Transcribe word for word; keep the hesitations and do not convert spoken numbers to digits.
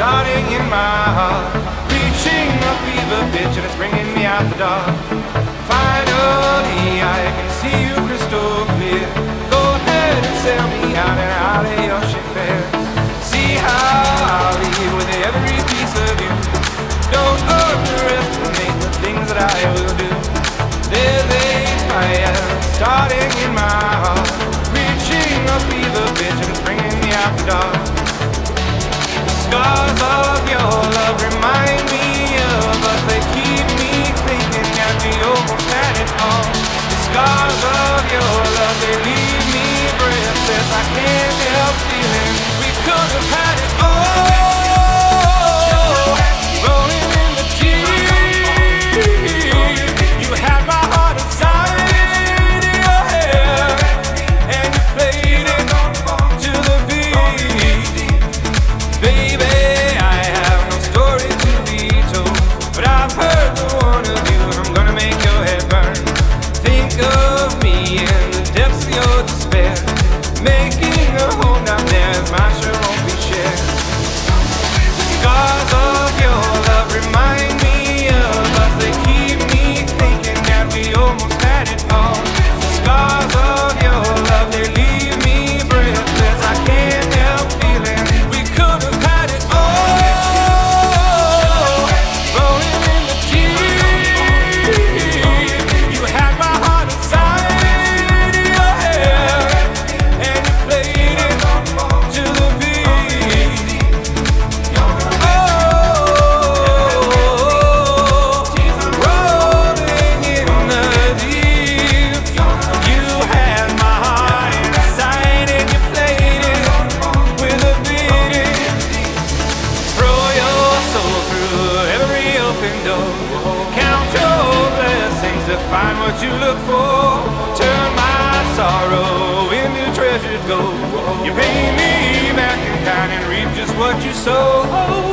starting in my heart, reaching a fever pitch and it's bringing me out the dark. Finally I can see you crystal clear. Go ahead and sell me out and I'll lay your shit bare. See how I'll leave with every piece of you. Don't underestimate the things that I will do. There's a fire starting in my heart, reaching a fever pitch and it's bringing me out the dark. The scars of your love remind me of us. They keep me thinking that we almost had it all. The scars of your love, they leave me breathless. I can't help feeling we could have had it all. Rolling in the deep, you had my heart inside your head, and you played it to the beat. Baby, I have no story to be told, but I've heard the one of you, and I'm gonna make your head burn. Think of me in the depths of your despair, making a home down there as my sure won't be shared. The scars of your love remind me of us. They keep me thinking that we almost had it all. The scars of your love, they leave me breathless. I can't help feeling we could have had it all. Rolling in the deep, you had my heart inside your head, and you played it to the beat. Oh, rolling in the deep, you had my heart inside and you played it with a beat. Throw your soul through every open door. Count your blessings to find what you look for. Turn my sorrow into treasured gold. You pay me back in kind and reap just what you sow.